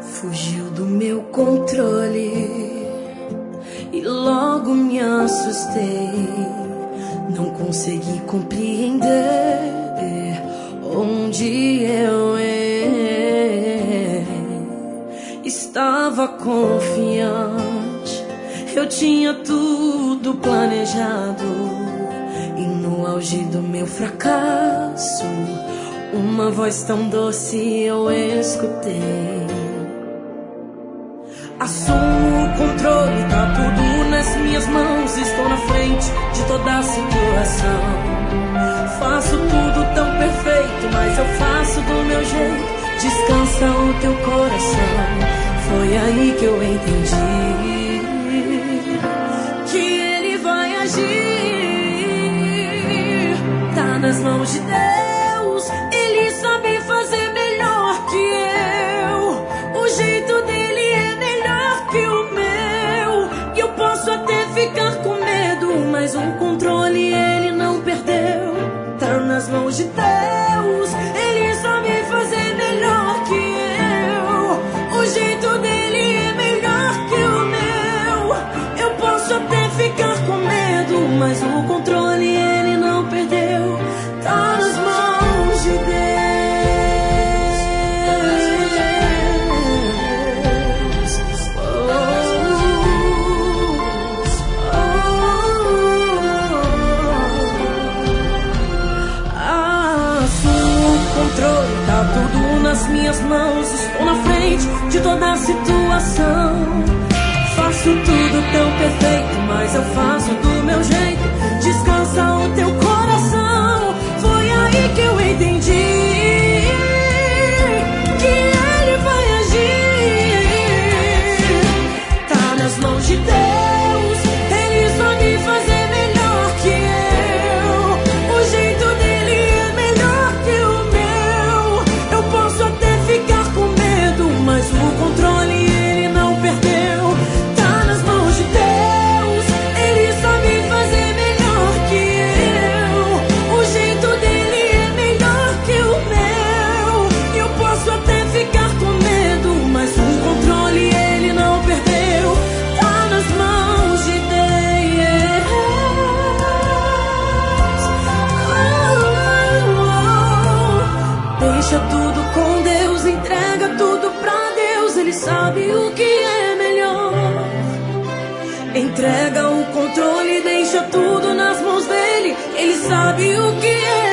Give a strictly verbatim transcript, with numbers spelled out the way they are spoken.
Fugiu do meu controle e logo me assustei. Não consegui compreender onde eu errei. Estava confiante, eu tinha tudo planejado, e no auge do meu fracasso, uma voz tão doce eu escutei. Assumo o controle, tá tudo nas minhas mãos. Estou na frente de toda a situação. Faço tudo tão perfeito, mas eu faço do meu jeito. Descansa o teu coração. Foi aí que eu entendi que ele vai agir. Tá nas mãos de Deus, ele sabe fazer melhor que eu. O jeito dele é melhor que o meu. E eu posso até ficar com medo, mas o controle ele não perdeu. Tá nas mãos de Deus, ele sabe fazer melhor que eu. O jeito dele é melhor que o meu. Eu posso até ficar com medo, mas o controle ele não perdeu. Tá nas mãos de Deus. Oh, oh, oh. Assumo o controle, tá tudo nas minhas mãos. Estou na frente de toda a situação. Faço tudo tão perfeito, mas eu faço do meu jeito. Descansa o teu coração. Foi aí que eu entendi que ele vai agir. Tá nas mãos de Deus, ele sabe fazer melhor que eu. O jeito dele é melhor que o meu. Eu posso até ficar com medo, mas o controle ele não perdeu. Tá nas mãos de Deus, ele sabe fazer melhor que eu. O jeito dele é melhor que o meu. Eu posso até ficar com medo, mas o controle ele não perdeu. Tá nas mãos de Deus. Deixa tudo com Deus, entrega tudo pra Deus. Ele sabe o que é melhor. Entrega o controle, deixa tudo nas mãos dele. Ele sabe o que é